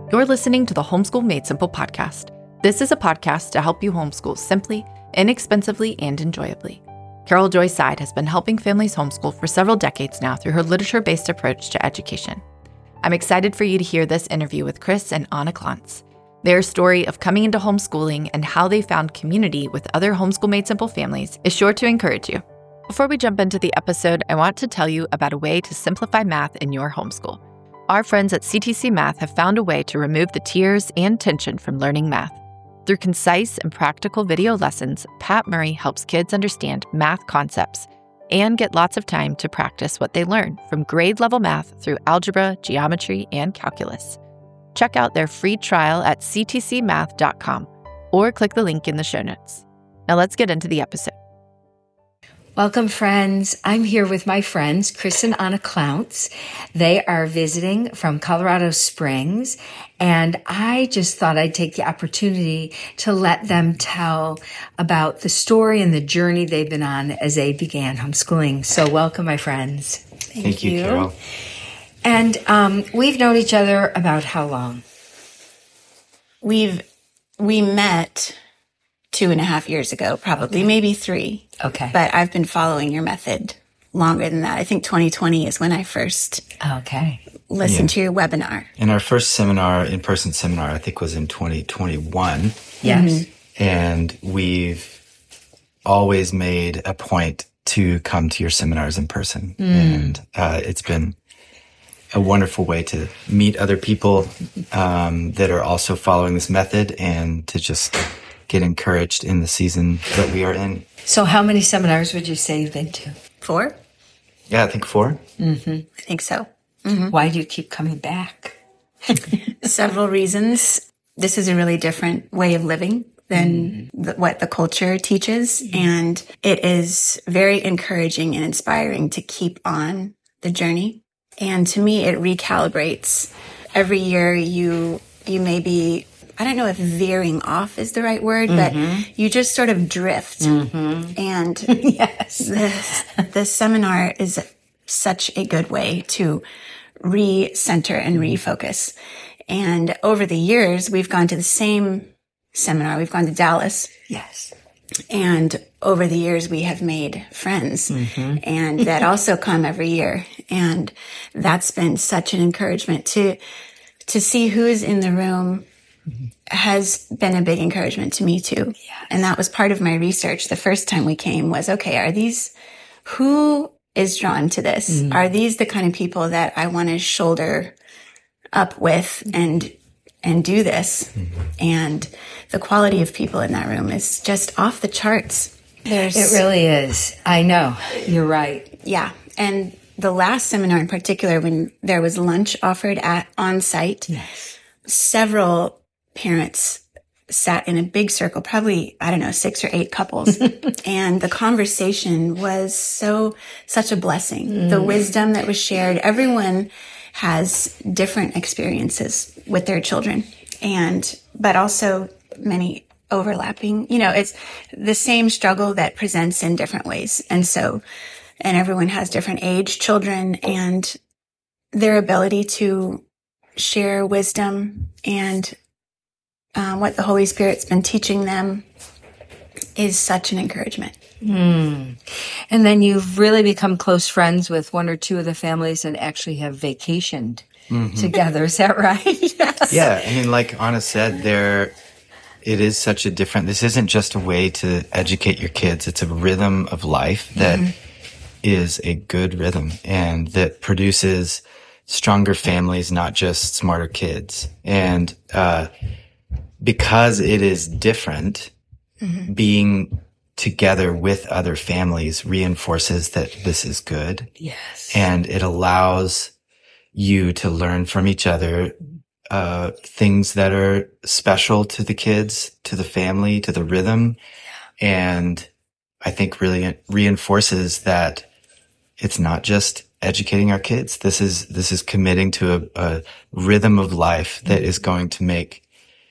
You're listening to the Homeschool Made Simple podcast. This is a podcast to help you homeschool simply, inexpensively, and enjoyably. Carol Joy Seid has been helping families homeschool for several decades now through her literature-based approach to education. I'm excited for you to hear this interview with Chris and Anna Clance. Their story of coming into homeschooling and how they found community with other Homeschool Made Simple families is sure to encourage you. Before we jump into the episode, I want to tell you about a way to simplify math in your homeschool. Our friends at CTC Math have found a way to remove the tears and tension from learning math. Through concise and practical video lessons, Pat Murray helps kids understand math concepts and get lots of time to practice what they learn from grade-level math through algebra, geometry, and calculus. Check out their free trial at ctcmath.com or click the link in the show notes. Now let's get into the episode. Welcome, friends. I'm here with my friends, Chris and Anna Clance. They are visiting from Colorado Springs, and I just thought I'd take the opportunity to let them tell about the story and the journey they've been on as they began homeschooling. So welcome, my friends. Thank you, Carol. And we've known each other about how long? We met 2.5 years ago, probably, maybe 3. Okay. But I've been following your method longer than that. I think 2020 is when I first listened to your webinar. And our first seminar, in-person seminar, I think was in 2021. Yes. And we've always made a point to come to your seminars in person. And it's been a wonderful way to meet other people that are also following this method and to just get encouraged in the season that we are in. So how many seminars would you say you've been to? 4? Yeah, I think 4. Mm-hmm. I think so. Mm-hmm. Why do you keep coming back? Several reasons. This is a really different way of living than what the culture teaches. And it is very encouraging and inspiring to keep on the journey. And to me, it recalibrates. Every year you may be, I don't know if veering off is the right word, but you just sort of drift. And Yes. the seminar is such a good way to re-center and refocus. And over the years, we've gone to the same seminar. We've gone to Dallas. Yes. And over the years, we have made friends and that also come every year. And that's been such an encouragement to see who's in the room has been a big encouragement to me too. Yes. And that was part of my research. The first time we came was, okay, who is drawn to this? Are these the kind of people that I want to shoulder up with and do this? And the quality of people in that room is just off the charts. It really is. I know. You're right. Yeah. And the last seminar in particular, when there was lunch offered on site, several parents sat in a big circle, probably, 6 or 8 couples. And the conversation was such a blessing. The wisdom that was shared, everyone has different experiences with their children but also many overlapping, it's the same struggle that presents in different ways. And everyone has different age children, and their ability to share wisdom and what the Holy Spirit's been teaching them is such an encouragement. And then you've really become close friends with 1 or 2 of the families and actually have vacationed together. Is that right? Yes. Yeah. I mean, like Anna said, it is such a different, this isn't just a way to educate your kids. It's a rhythm of life that is a good rhythm and that produces stronger families, not just smarter kids. And, because it is different, being together with other families reinforces that this is good. Yes. And it allows you to learn from each other, things that are special to the kids, to the family, to the rhythm. And I think really reinforces that it's not just educating our kids. This is committing to a rhythm of life that is going to make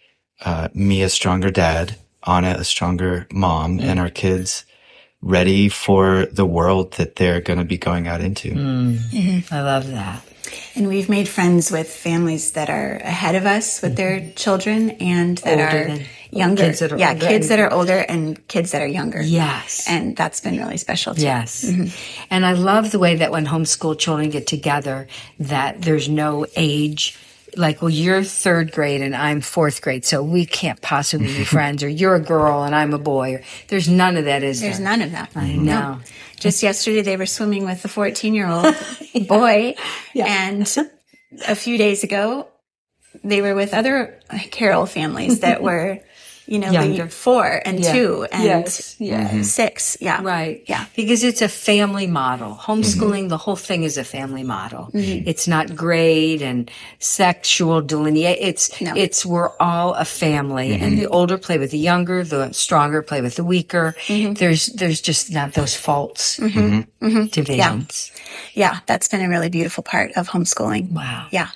me a stronger dad, Anna a stronger mom, and our kids ready for the world that they're going to be going out into. I love that. And we've made friends with families that are ahead of us with their children and that are younger. Kids that are older. Kids that are older and kids that are younger. Yes. And that's been really special too. Yes. And I love the way that when homeschool children get together, that there's no age. Like, well, you're third grade and I'm fourth grade, so we can't possibly be friends. Or you're a girl and I'm a boy. There's none of that, is there? There's none of that. I know. No. Just yesterday, they were swimming with the 14-year-old boy. And a few days ago, they were with other Carroll families that were, Younger. 4 and 2 and 6. Yeah. Right. Yeah. Because it's a family model. Homeschooling, the whole thing is a family model. It's not grade and sexual delineation. It's we're all a family, and the older play with the younger, the stronger play with the weaker. There's just not those faults, divisions. Yeah. That's been a really beautiful part of homeschooling. Wow. Yeah.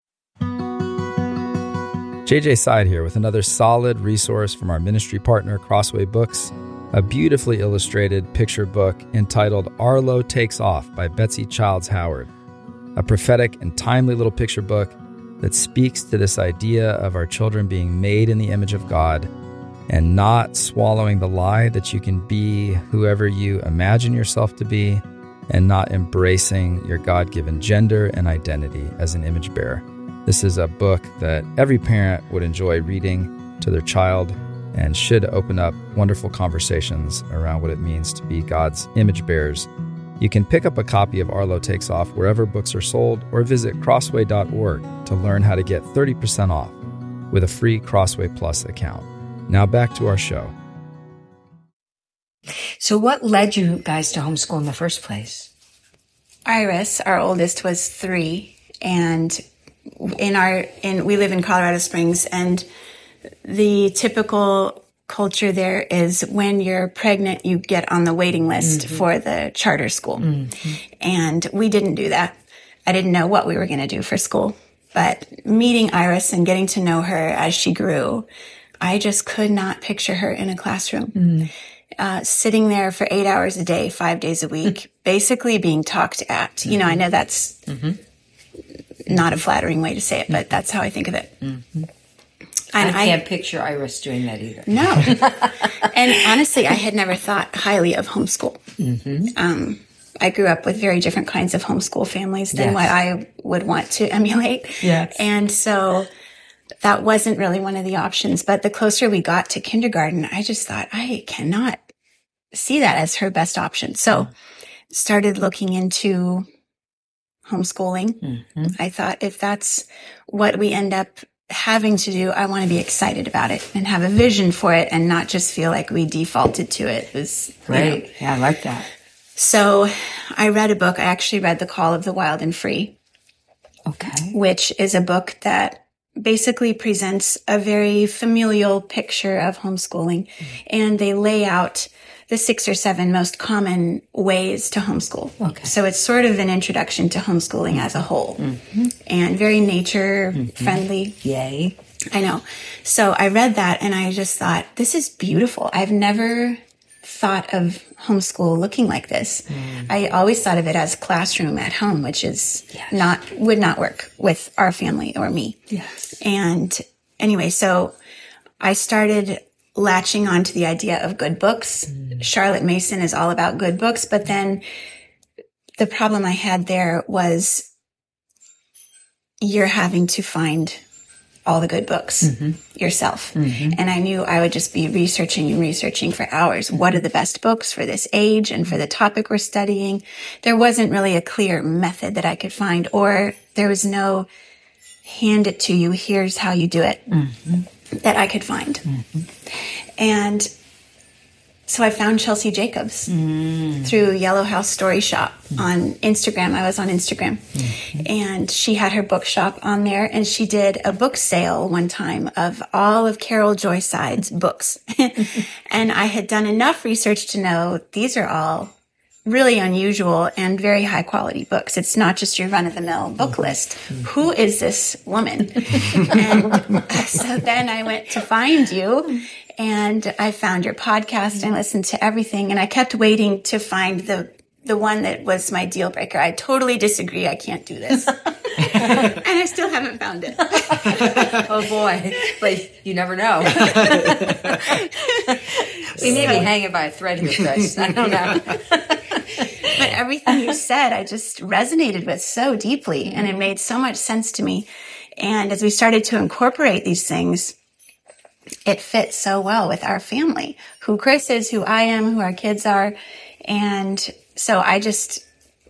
JJ Side here with another solid resource from our ministry partner, Crossway Books, a beautifully illustrated picture book entitled Arlo Takes Off by Betsy Childs Howard, a prophetic and timely little picture book that speaks to this idea of our children being made in the image of God and not swallowing the lie that you can be whoever you imagine yourself to be, and not embracing your God-given gender and identity as an image bearer. This is a book that every parent would enjoy reading to their child and should open up wonderful conversations around what it means to be God's image bearers. You can pick up a copy of Arlo Takes Off wherever books are sold, or visit crossway.org to learn how to get 30% off with a free Crossway Plus account. Now back to our show. So what led you guys to homeschool in the first place? Iris, our oldest, was 3, and we live in Colorado Springs, and the typical culture there is when you're pregnant, you get on the waiting list for the charter school. And we didn't do that. I didn't know what we were going to do for school, but meeting Iris and getting to know her as she grew, I just could not picture her in a classroom. Sitting there for 8 hours a day, 5 days a week, basically being talked at. I know that's not a flattering way to say it, but that's how I think of it. I can't picture Iris doing that either. No. And honestly, I had never thought highly of homeschool. I grew up with very different kinds of homeschool families than what I would want to emulate. Yes. And so that wasn't really one of the options. But the closer we got to kindergarten, I just thought, I cannot see that as her best option. So started looking into homeschooling. I thought, if that's what we end up having to do, I want to be excited about it and have a vision for it and not just feel like we defaulted to it. It was great. Yeah, I like that. So I read a book. I actually read The Call of the Wild and Free. Okay. Which is a book that basically presents a very familial picture of homeschooling. And they lay out the 6 or 7 most common ways to homeschool. Okay. So it's sort of an introduction to homeschooling as a whole, and very nature friendly. Yay. I know. So I read that and I just thought, this is beautiful. I've never thought of homeschool looking like this. I always thought of it as classroom at home, which is would not work with our family or me. Yes. And anyway, so I started latching on to the idea of good books. Charlotte Mason is all about good books, but then the problem I had there was you're having to find all the good books yourself. And I knew I would just be researching for hours. What are the best books for this age and for the topic we're studying? There wasn't really a clear method that I could find, or there was no hand it to you, here's how you do it, that I could find. And so I found Chelsea Jacobs through Yellow House Story Shop on Instagram. I was on Instagram. And she had her bookshop on there, and she did a book sale one time of all of Carol Joy Side's books. And I had done enough research to know these are all really unusual and very high quality books. It's not just your run-of-the-mill book list. Who is this woman? And so then I went to find you, and I found your podcast and listened to everything. And I kept waiting to find the one that was my deal breaker. I totally disagree. I can't do this. And I still haven't found it. Oh boy, but you never know. We may be hanging by a thread here, Chris. I don't know. But everything you said, I just resonated with so deeply, and it made so much sense to me. And as we started to incorporate these things, it fits so well with our family, who Chris is, who I am, who our kids are. And so I just,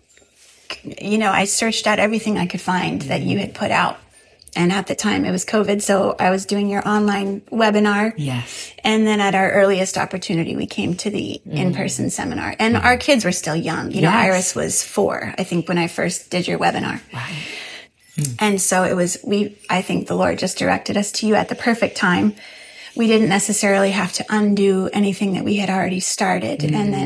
I searched out everything I could find that you had put out. And at the time it was COVID, so I was doing your online webinar. Yes. And then at our earliest opportunity, we came to the in-person seminar. And our kids were still young. You know, Iris was 4, I think, when I first did your webinar. Right. And so I think the Lord just directed us to you at the perfect time. We didn't necessarily have to undo anything that we had already started.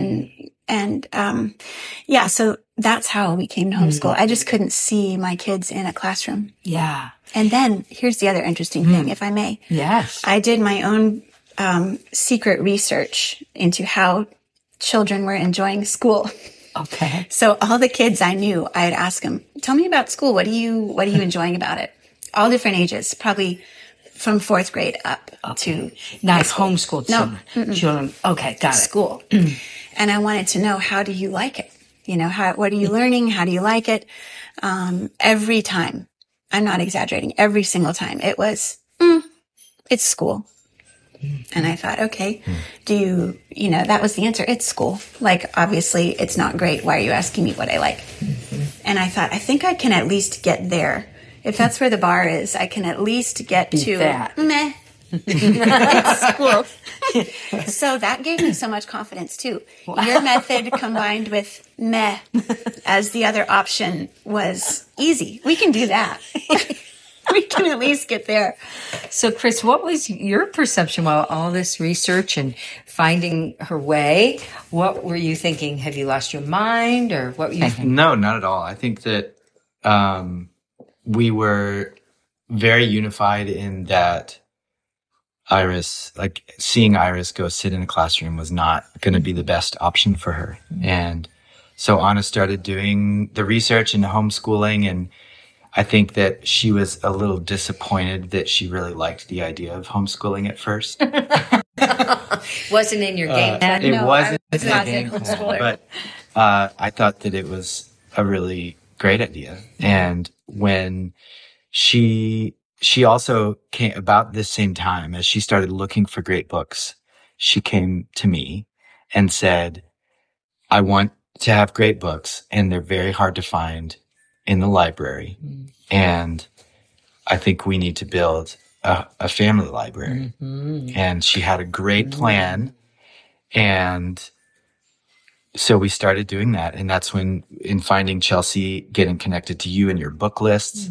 So that's how we came to homeschool. I just couldn't see my kids in a classroom. Yeah. And then here's the other interesting thing, if I may. Yes. I did my own secret research into how children were enjoying school. Okay. So all the kids I knew, I'd ask them, tell me about school. What are you enjoying about it? All different ages, probably from 4th grade up to not homeschooled children. Okay, got it. School. And I wanted to know, how do you like it? You know, what are you learning? How do you like it? Every time, I'm not exaggerating, every single time it was, it's school. And I thought, okay, that was the answer. It's school. Like, obviously it's not great. Why are you asking me what I like? And I thought, I think I can at least get there. If that's where the bar is, I can at least get to that. Meh. It's school. So that gave me so much confidence too. Wow. Your method combined with meh as the other option was easy. We can do that. We can at least get there. So, Chris, what was your perception while all this research and finding her way? What were you thinking? Have you lost your mind, or what were you thinking? No, not at all. I think that we were very unified in that Iris, like seeing Iris go sit in a classroom was not going to be the best option for her. And so Anna started doing the research into homeschooling, and I think that she was a little disappointed that she really liked the idea of homeschooling at first. Wasn't in your game plan. It wasn't in the game plan, but I thought that it was a really great idea. And when she also came about this same time, as she started looking for great books, she came to me and said, I want to have great books, and they're very hard to find in the library. And I think we need to build a family library. And she had a great plan. And so we started doing that. And that's when, in finding Chelsea, getting connected to you and your book lists,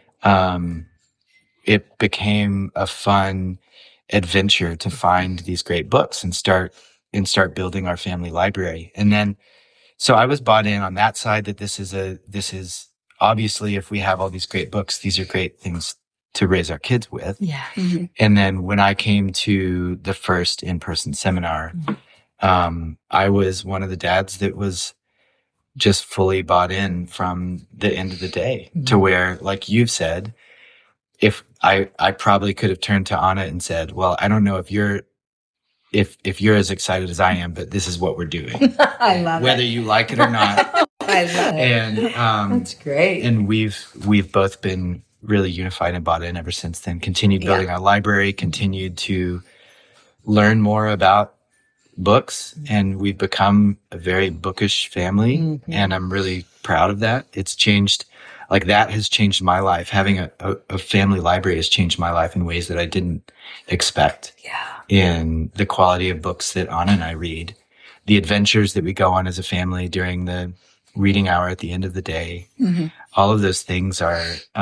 it became a fun adventure to find these great books and start building our family library. And then, so I was bought in on that side, that this is obviously, if we have all these great books, these are great things to raise our kids with. Yeah. And then when I came to the first in-person seminar, I was one of the dads that was just fully bought in from the end of the day to where, like you've said, if I probably could have turned to Anna and said, well, I don't know if you're as excited as I am, but this is what we're doing. I love whether you like it or not. I love it. And that's great. And we've both been really unified and bought in ever since then. Continued building our library, continued to learn more about books, and we've become a very bookish family. And I'm really proud of that. It's changed, like that has changed my life. Having a family library has changed my life in ways that I didn't expect. In the quality of books that Anna and I read, the adventures that we go on as a family during the reading hour at the end of the day. All of those things are,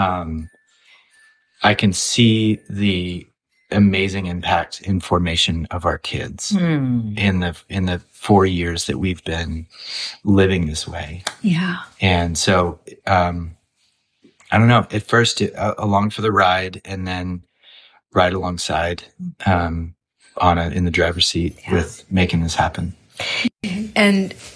I can see the amazing impact in formation of our kids in the 4 years that we've been living this way. And so, I don't know, at first along for the ride, and then right alongside, Anna in the driver's seat with making this happen. And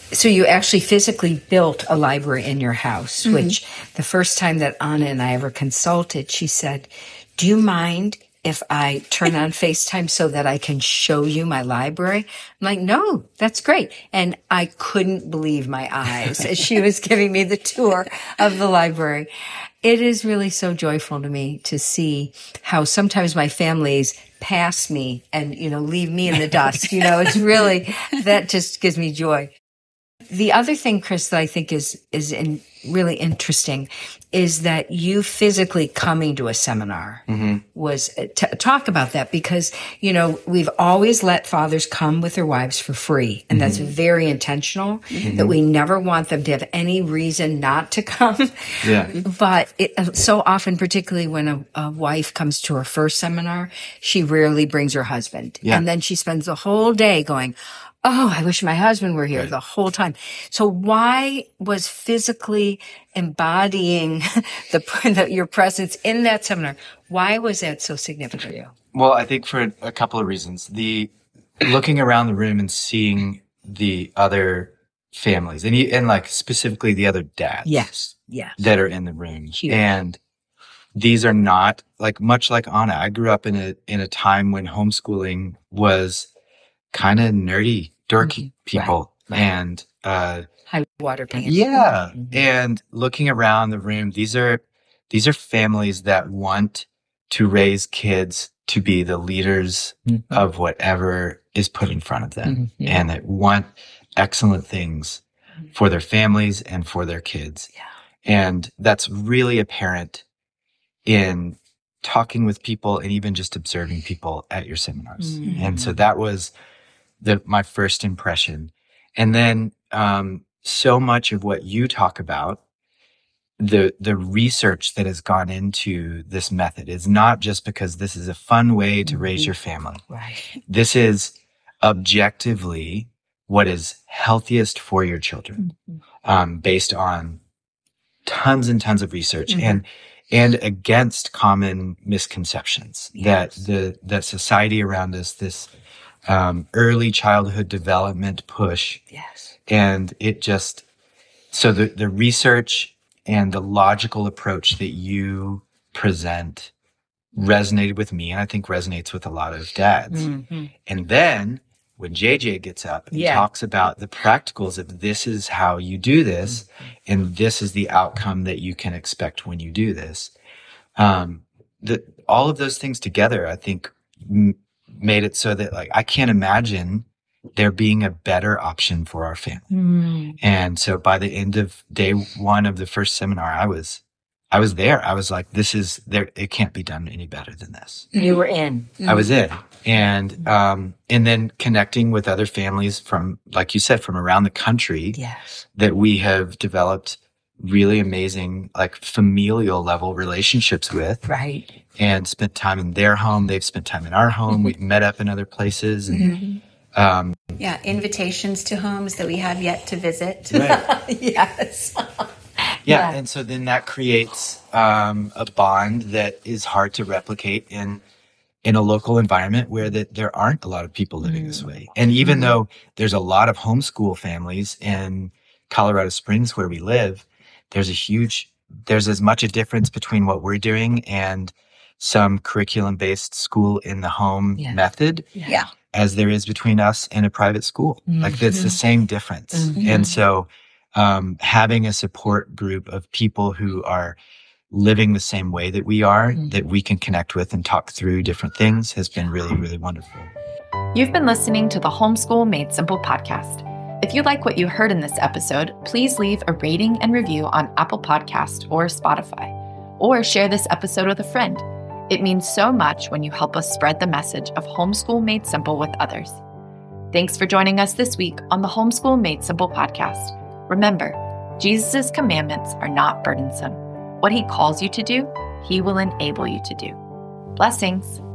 So you actually physically built a library in your house, which the first time that Anna and I ever consulted, she said, do you mind if I turn on FaceTime so that I can show you my library? I'm like, no, that's great. And I couldn't believe my eyes as she was giving me the tour of the library. It is really so joyful to me to see how sometimes my families pass me and, leave me in the dust. It's really, that just gives me joy. The other thing, Chris, that I think is really interesting is that you physically coming to a seminar was talk about that, because, we've always let fathers come with their wives for free. And that's very intentional, that we never want them to have any reason not to come. Yeah. But so often, particularly when a wife comes to her first seminar, she rarely brings her husband. Yeah. And then she spends the whole day going, oh, I wish my husband were here the whole time. So why was physically embodying your presence in that seminar, why was that so significant for you? Well, I think for a couple of reasons. The looking around the room and seeing the other families and like specifically the other dads. Yes. That are in the room. Huge. And these are not much like Anna. I grew up in a time when homeschooling was kind of nerdy, dorky people. Right. And high water pants. Yeah. And looking around the room, these are families that want to raise kids to be the leaders of whatever is put in front of them, and that want excellent things for their families and for their kids. Yeah. And that's really apparent in talking with people and even just observing people at your seminars. And so that was my first impression. And then so much of what you talk about, the research that has gone into this method is not just because this is a fun way to raise your family. Right. This is objectively what is healthiest for your children, based on tons and tons of research and against common misconceptions that society around us, this early childhood development push. Yes. And it just, so the research and the logical approach that you present resonated with me, and I think resonates with a lot of dads. And then when JJ gets up and talks about the practicals of this is how you do this, and this is the outcome that you can expect when you do this, all of those things together, I think, made it so that I can't imagine there being a better option for our family. And so by the end of day one of the first seminar, I was there. I was like, it can't be done any better than this. You were in. I was in. And then connecting with other families from, like you said, from around the country that we have developed really amazing, familial level relationships with. Right. And spent time in their home. They've spent time in our home. We've met up in other places. And, invitations to homes that we have yet to visit. Right. Yes. Yeah. And so then that creates a bond that is hard to replicate in a local environment where there aren't a lot of people living this way. And even though there's a lot of homeschool families in Colorado Springs where we live, there's as much a difference between what we're doing and some curriculum-based school in the home method as there is between us and a private school. It's the same difference. And so having a support group of people who are living the same way that we are, that we can connect with and talk through different things has been really, really wonderful. You've been listening to the Homeschool Made Simple podcast. If you like what you heard in this episode, please leave a rating and review on Apple Podcast or Spotify, or share this episode with a friend. It means so much when you help us spread the message of Homeschool Made Simple with others. Thanks for joining us this week on the Homeschool Made Simple podcast. Remember, Jesus' commandments are not burdensome. What he calls you to do, he will enable you to do. Blessings.